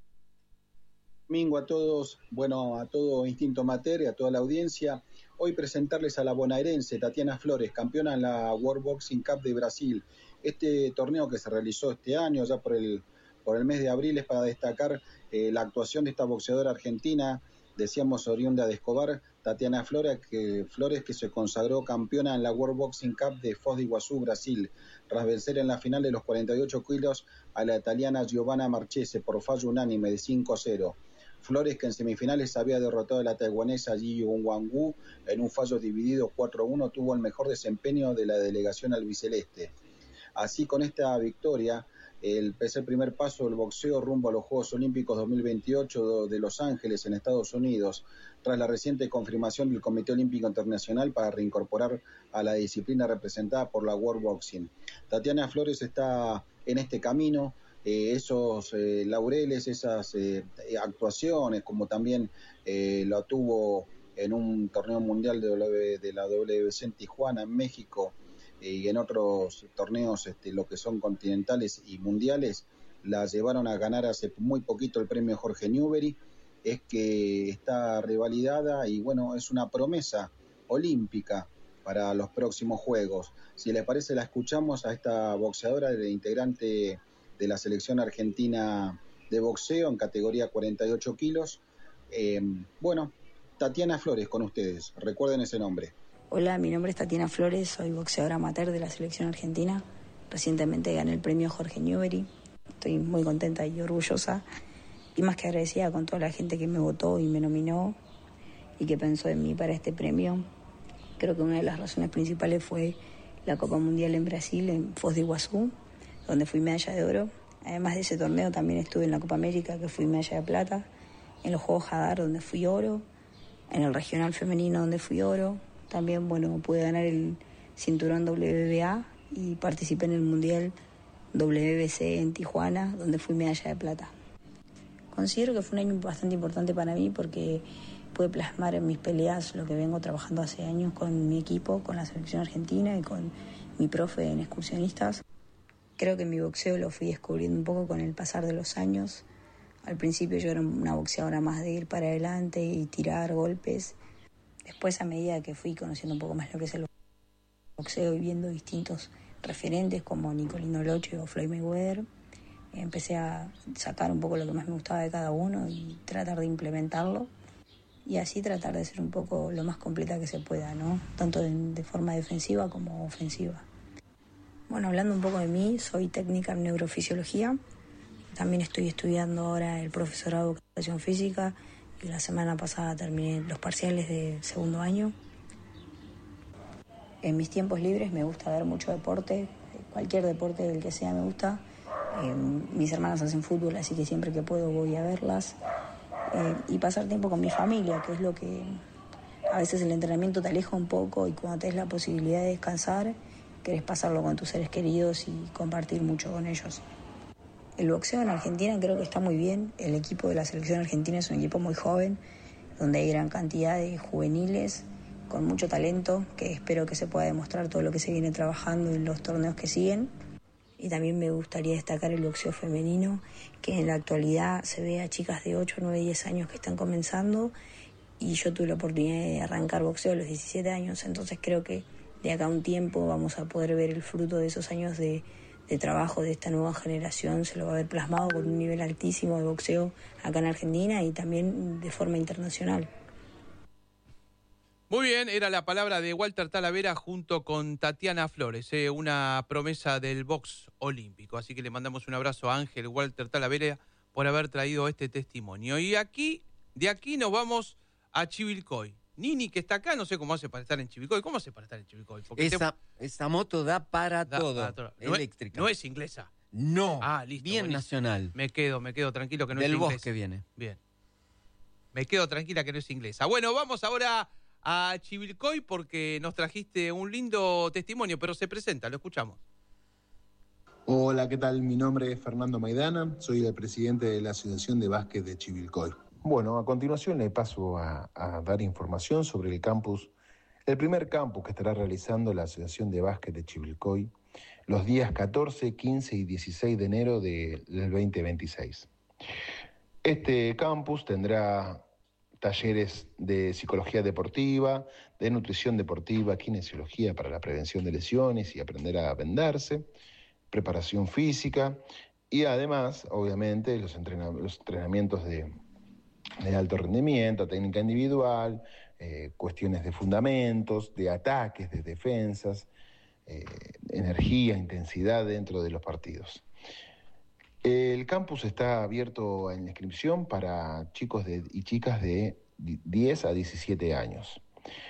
Domingo a todos, bueno, a todo Instinto Amateur y a toda la audiencia. Hoy presentarles a la bonaerense Tatiana Flores, campeona en la World Boxing Cup de Brasil. Este torneo que se realizó este año, ya por el mes de abril, es para destacar la actuación de esta boxeadora argentina, decíamos oriunda de Escobar, Tatiana Flores, que se consagró campeona en la World Boxing Cup de Foz de Iguazú, Brasil, tras vencer en la final de los 48 kilos a la italiana Giovanna Marchese por fallo unánime de 5-0. Flores, que en semifinales había derrotado a la taiwanesa Ji Wang-Wu en un fallo dividido 4-1, tuvo el mejor desempeño de la delegación albiceleste. Así, con esta victoria, el primer paso del boxeo rumbo a los Juegos Olímpicos 2028 de Los Ángeles en Estados Unidos, tras la reciente confirmación del Comité Olímpico Internacional para reincorporar a la disciplina representada por la World Boxing. Tatiana Flores está en este camino, esos laureles, esas actuaciones, como también lo tuvo en un torneo mundial de la WBC en Tijuana, en México, y en otros torneos lo que son continentales y mundiales, la llevaron a ganar hace muy poquito el premio Jorge Newbery. Es que está revalidada y bueno, es una promesa olímpica para los próximos Juegos. Si les parece, la escuchamos a esta boxeadora, integrante de la selección argentina de boxeo en categoría 48 kilos. Bueno, Tatiana Flores con ustedes, recuerden ese nombre. Hola, mi nombre es Tatiana Flores, soy boxeadora amateur de la selección argentina. Recientemente gané el premio Jorge Newbery. Estoy muy contenta y orgullosa y más que agradecida con toda la gente que me votó y me nominó y que pensó en mí para este premio. Creo que una de las razones principales fue la Copa Mundial en Brasil, en Foz de Iguazú, donde fui medalla de oro. Además de ese torneo también estuve en la Copa América, que fui medalla de plata, en los Juegos Hadar, donde fui oro, en el regional femenino, donde fui oro. También, pude ganar el cinturón WBA y participé en el Mundial WBC en Tijuana, donde fui medalla de plata. Considero que fue un año bastante importante para mí porque pude plasmar en mis peleas lo que vengo trabajando hace años con mi equipo, con la selección argentina y con mi profe en excursionistas. Creo que mi boxeo lo fui descubriendo un poco con el pasar de los años. Al principio yo era una boxeadora más de ir para adelante y tirar golpes. Después, a medida que fui conociendo un poco más lo que es el boxeo y viendo distintos referentes como Nicolino Loche o Floyd Mayweather, empecé a sacar un poco lo que más me gustaba de cada uno y tratar de implementarlo. Y así tratar de ser un poco lo más completa que se pueda, ¿no? Tanto de forma defensiva como ofensiva. Hablando un poco de mí, soy técnica en neurofisiología. También estoy estudiando ahora el profesorado de educación física y la semana pasada terminé los parciales de segundo año. En mis tiempos libres me gusta ver mucho deporte, cualquier deporte del que sea me gusta. Mis hermanas hacen fútbol, así que siempre que puedo voy a verlas. Y pasar tiempo con mi familia, que es lo que a veces el entrenamiento te aleja un poco y cuando tenés la posibilidad de descansar, querés pasarlo con tus seres queridos y compartir mucho con ellos. El boxeo en Argentina creo que está muy bien. El equipo de la selección argentina es un equipo muy joven, donde hay gran cantidad de juveniles con mucho talento, que espero que se pueda demostrar todo lo que se viene trabajando en los torneos que siguen. Y también me gustaría destacar el boxeo femenino, que en la actualidad se ve a chicas de 8, 9, 10 años que están comenzando y yo tuve la oportunidad de arrancar boxeo a los 17 años, entonces creo que de acá a un tiempo vamos a poder ver el fruto de esos años de trabajo de esta nueva generación, se lo va a ver plasmado con un nivel altísimo de boxeo acá en Argentina y también de forma internacional. Muy bien, era la palabra de Walter Talavera junto con Tatiana Flores, una promesa del box olímpico. Así que le mandamos un abrazo a Ángel Walter Talavera por haber traído este testimonio. Y de aquí nos vamos a Chivilcoy. Nini, que está acá, no sé cómo hace para estar en Chivilcoy. ¿Cómo hace para estar en Chivilcoy? Porque esa moto da para todo. Eléctrica. No es inglesa. No. Listo. Bien buenísimo. Nacional. Me quedo tranquilo que no Del es inglesa. Del Bosque viene. Bien. Me quedo tranquila que no es inglesa. Bueno, vamos ahora a Chivilcoy porque nos trajiste un lindo testimonio, pero se presenta, lo escuchamos. Hola, ¿qué tal? Mi nombre es Fernando Maidana, soy el presidente de la Asociación de Básquet de Chivilcoy. Bueno, a continuación le paso a dar información sobre el primer campus que estará realizando la Asociación de Básquet de Chivilcoy los días 14, 15 y 16 de enero del 2026. Este campus tendrá talleres de psicología deportiva, de nutrición deportiva, kinesiología para la prevención de lesiones y aprender a vendarse, preparación física y además, obviamente, los entrenamientos de alto rendimiento, técnica individual, cuestiones de fundamentos, de ataques, de defensas, energía, intensidad dentro de los partidos. El campus está abierto en inscripción para chicos y chicas de 10 a 17 años.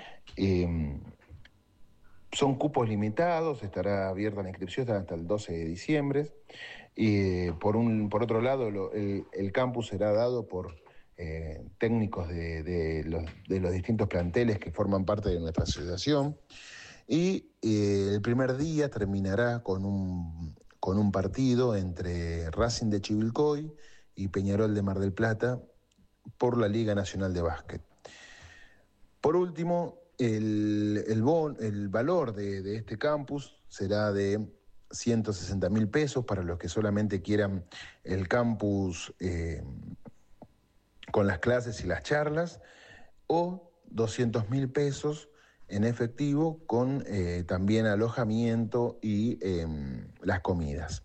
Son cupos limitados, estará abierta la inscripción hasta el 12 de diciembre. Por otro lado, el campus será dado por técnicos de los distintos planteles que forman parte de nuestra asociación. Y el primer día terminará con un partido entre Racing de Chivilcoy y Peñarol de Mar del Plata por la Liga Nacional de Básquet. Por último, el valor de este campus será de 160.000 pesos para los que solamente quieran el campus con las clases y las charlas, o 200.000 pesos en efectivo con también alojamiento y las comidas.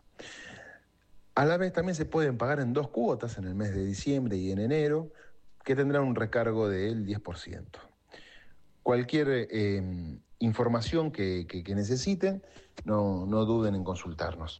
A la vez también se pueden pagar en 2 cuotas en el mes de diciembre y en enero, que tendrán un recargo del 10%. Cualquier información que necesiten, no duden en consultarnos.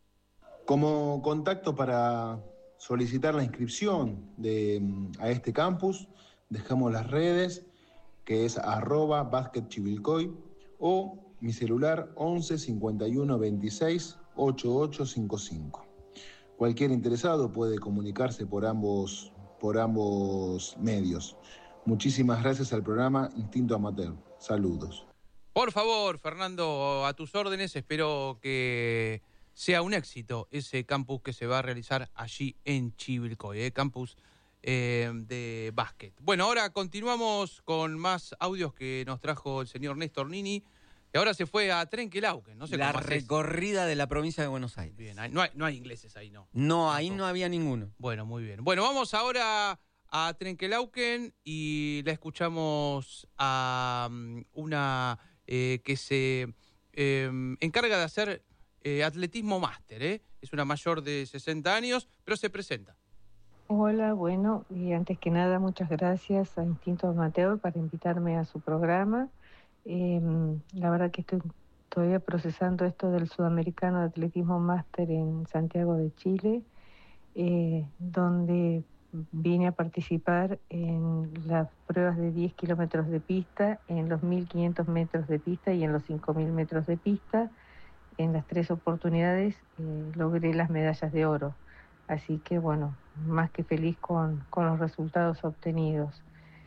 Como contacto para solicitar la inscripción a este campus, dejamos las redes, que es @basketchivilcoy, o mi celular 11 51 26 8855. Cualquier interesado puede comunicarse por ambos medios. Muchísimas gracias al programa Instinto Amateur. Saludos. Por favor, Fernando, a tus órdenes. Espero que sea un éxito ese campus que se va a realizar allí en Chivilcoy, campus de básquet. Bueno, ahora continuamos con más audios que nos trajo el señor Néstor Nini, que ahora se fue a Trenquelauquen. No sé la cómo recorrida de la provincia de Buenos Aires. Bien, no hay ingleses ahí, ¿no? No, ahí no había ninguno. Bueno, muy bien. Bueno, vamos ahora a Trenquelauquen y la escuchamos a una que se encarga de hacer atletismo máster, Es una mayor de 60 años, pero se presenta. Hola, bueno, y antes que nada, muchas gracias a Instinto Amateur para invitarme a su programa. La verdad que estoy todavía procesando esto del Sudamericano de Atletismo Máster en Santiago de Chile, donde vine a participar en las pruebas de 10 kilómetros de pista, en los 1.500 metros de pista y en los 5.000 metros de pista. En las 3 oportunidades logré las medallas de oro. Así que, bueno, más que feliz con los resultados obtenidos.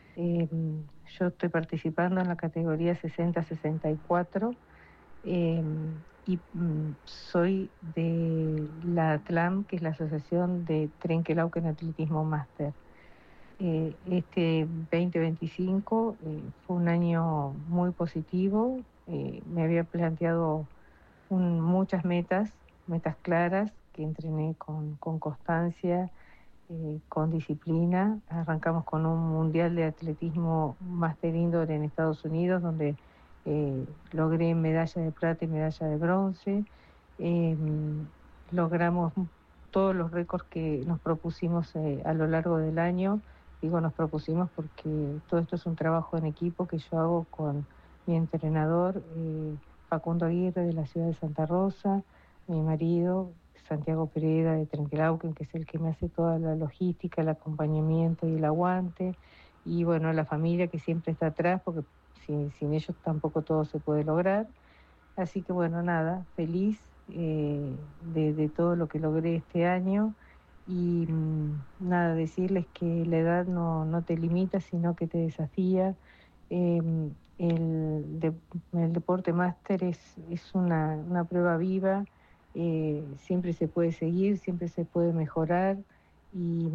Yo estoy participando en la categoría 60-64 y soy de la ATLAM, que es la Asociación de Trenquelauquen Atletismo Máster. Este 2025 fue un año muy positivo. Me había planteado muchas metas claras, que entrené con constancia, con disciplina. Arrancamos con un mundial de atletismo Master Indoor en Estados Unidos, donde logré medalla de plata y medalla de bronce. Logramos todos los récords que nos propusimos a lo largo del año. Digo nos propusimos porque todo esto es un trabajo en equipo que yo hago con mi entrenador, Facundo Aguirre, de la ciudad de Santa Rosa, mi marido, Santiago Pereda, de Trenquelauquen, que es el que me hace toda la logística, el acompañamiento y el aguante, y bueno, la familia que siempre está atrás, porque sin ellos tampoco todo se puede lograr. Así que bueno, nada, feliz de todo lo que logré este año, y nada, decirles que la edad no te limita, sino que te desafía. El deporte máster es una prueba viva. Siempre se puede seguir, siempre se puede mejorar, y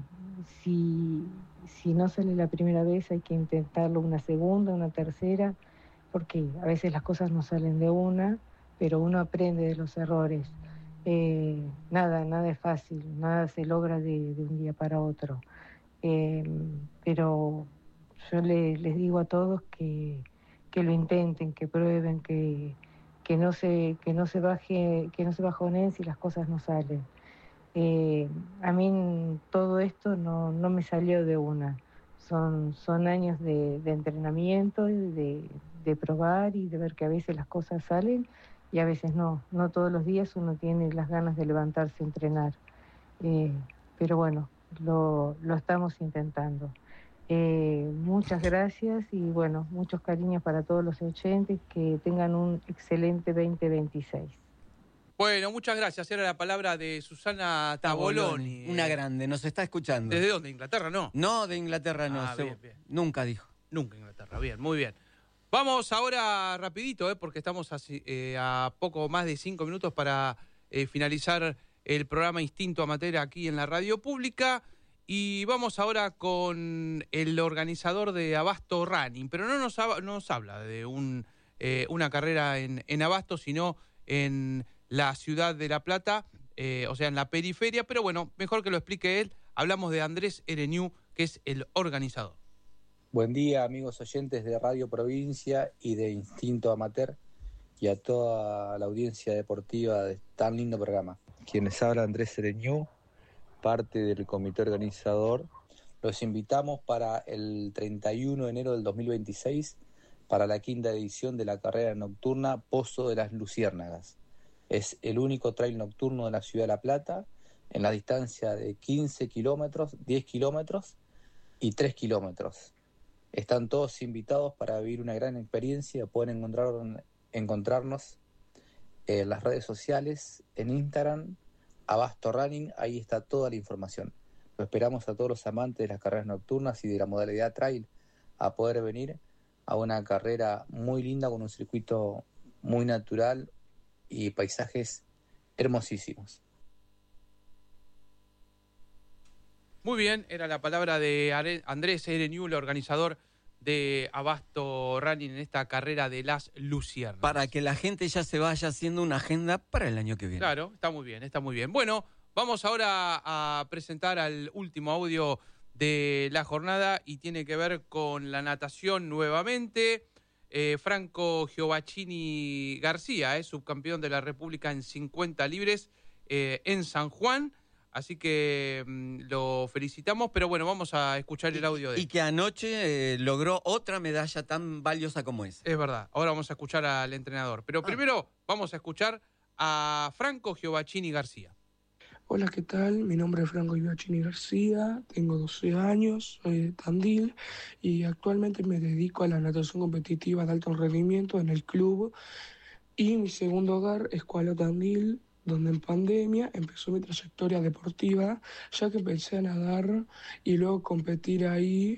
si no sale la primera vez hay que intentarlo una segunda, una tercera, porque a veces las cosas no salen de una, pero uno aprende de los errores. Nada es fácil, nada se logra de un día para otro, pero yo les digo a todos que lo intenten, que prueben, que no se bajoneen si las cosas no salen. A mí todo esto no me salió de una. Son años de entrenamiento, de probar y de ver que a veces las cosas salen y a veces no. No todos los días uno tiene las ganas de levantarse a entrenar. Pero bueno, lo estamos intentando. Muchas gracias y bueno, muchos cariños para todos los oyentes, que tengan un excelente 2026. Bueno, muchas gracias. Era la palabra de Susana Tavoloni. Una grande, nos está escuchando. ¿Desde dónde? ¿Inglaterra no? No, de Inglaterra no. Bien. Nunca dijo. Nunca Inglaterra, bien, muy bien. Vamos ahora rapidito, porque estamos a poco más de 5 minutos para finalizar el programa Instinto Amateur aquí en la radio pública. Y vamos ahora con el organizador de Abasto Running, pero no nos habla de una carrera en Abasto, sino en la ciudad de La Plata, o sea, en la periferia, pero bueno, mejor que lo explique él. Hablamos de Andrés Ereñú, que es el organizador. Buen día, amigos oyentes de Radio Provincia y de Instinto Amateur y a toda la audiencia deportiva de tan lindo programa. Quienes habla Andrés Sereñú, parte del comité organizador. Los invitamos para el 31 de enero del 2026 para la 5ª edición de la carrera nocturna Pozo de las Luciérnagas. Es el único trail nocturno de la ciudad de La Plata en la distancia de 15 kilómetros, 10 kilómetros y 3 kilómetros. Están todos invitados para vivir una gran experiencia. Pueden encontrarnos en las redes sociales, en Instagram, Abasto Running, ahí está toda la información. Lo esperamos a todos los amantes de las carreras nocturnas y de la modalidad trail a poder venir a una carrera muy linda con un circuito muy natural y paisajes hermosísimos. Muy bien, era la palabra de Andrés Sereñú, el organizador de Abasto Running en esta carrera de las Luciérnagas. Para que la gente ya se vaya haciendo una agenda para el año que viene. Claro, está muy bien, está muy bien. Bueno, vamos ahora a presentar al último audio de la jornada y tiene que ver con la natación nuevamente. Franco Giovacchini García, subcampeón de la República en 50 libres en San Juan. Así que lo felicitamos, pero bueno, vamos a escuchar el audio de él. Y que anoche logró otra medalla tan valiosa como esa. Es verdad, ahora vamos a escuchar al entrenador. Pero primero vamos a escuchar a Franco Giovacchini García. Hola, ¿qué tal? Mi nombre es Franco Giovacchini García, tengo 12 años, soy de Tandil y actualmente me dedico a la natación competitiva de alto rendimiento en el club y mi segundo hogar es Kuala Tandil, donde en pandemia empezó mi trayectoria deportiva, ya que empecé a nadar y luego competir ahí.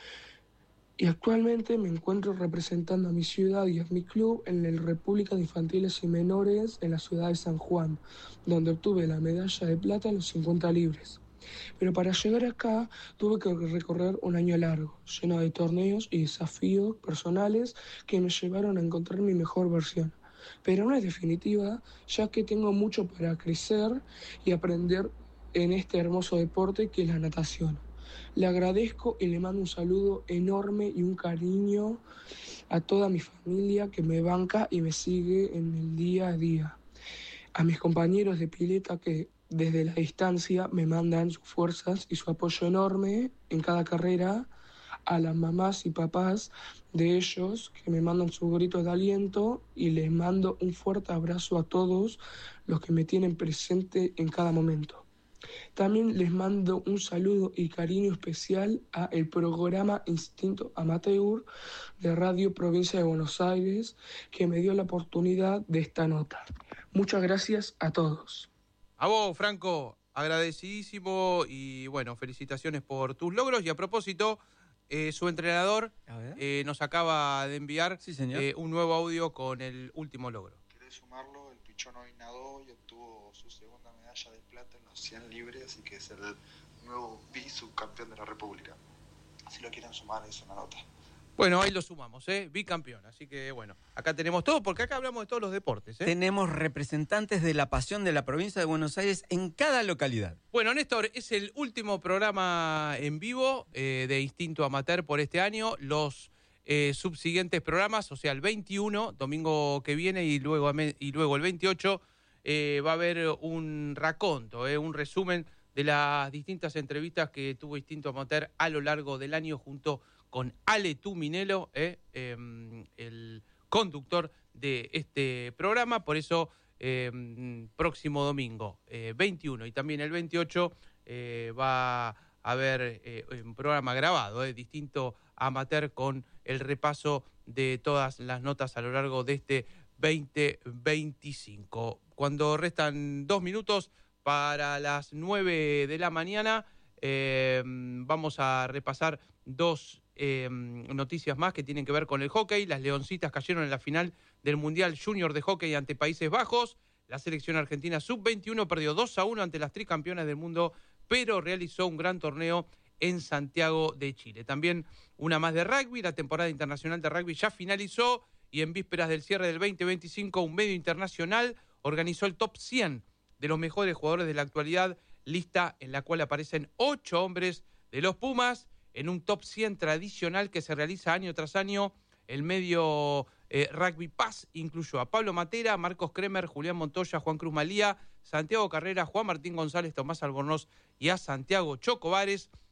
Y actualmente me encuentro representando a mi ciudad y a mi club en la República de Infantiles y Menores en la ciudad de San Juan, donde obtuve la medalla de plata en los 50 libres. Pero para llegar acá tuve que recorrer un año largo, lleno de torneos y desafíos personales que me llevaron a encontrar mi mejor versión. Pero no es definitiva, ya que tengo mucho para crecer y aprender en este hermoso deporte que es la natación. Le agradezco y le mando un saludo enorme y un cariño a toda mi familia que me banca y me sigue en el día a día. A mis compañeros de pileta que desde la distancia me mandan sus fuerzas y su apoyo enorme en cada carrera. A las mamás y papás de ellos que me mandan sus gritos de aliento y les mando un fuerte abrazo a todos los que me tienen presente en cada momento. También les mando un saludo y cariño especial a el programa Instinto Amateur de Radio Provincia de Buenos Aires que me dio la oportunidad de esta nota. Muchas gracias a todos. A vos, Franco, agradecidísimo y bueno, felicitaciones por tus logros y a propósito... su entrenador nos acaba de enviar un nuevo audio con el último logro. ¿Querés sumarlo? El Pichón hoy nadó y obtuvo su segunda medalla de plata en los 100 libres, así que es el nuevo subcampeón de la República. Si lo quieren sumar, es una nota. Bueno, ahí lo sumamos, bicampeón. Así que bueno, acá tenemos todo, porque acá hablamos de todos los deportes. Tenemos representantes de la pasión de la provincia de Buenos Aires en cada localidad. Bueno, Néstor, es el último programa en vivo de Instinto Amateur por este año. Los subsiguientes programas, o sea, el 21, domingo que viene, y luego el 28, va a haber un raconto, un resumen de las distintas entrevistas que tuvo Instinto Amateur a lo largo del año junto con Ale Tuminelo, el conductor de este programa. Por eso, próximo domingo, 21 y también el 28, va a haber un programa grabado, Distinto Amateur, con el repaso de todas las notas a lo largo de este 2025. Cuando restan 2 minutos para las 9 de la mañana, vamos a repasar 2 noticias más que tienen que ver con el hockey. Las Leoncitas cayeron en la final del Mundial Junior de Hockey ante Países Bajos. La selección argentina sub-21 perdió 2-1 ante las tricampeonas del mundo, pero realizó un gran torneo en Santiago de Chile. También una más de rugby. La temporada internacional de rugby ya finalizó y en vísperas del cierre del 2025 un medio internacional organizó el top 100 de los mejores jugadores de la actualidad, lista en la cual aparecen 8 hombres de los Pumas. en un top 100 tradicional que se realiza año tras año. El medio Rugby Pass incluyó a Pablo Matera, Marcos Kremer, Julián Montoya, Juan Cruz Malía, Santiago Carrera, Juan Martín González, Tomás Albornoz y a Santiago Chocobares.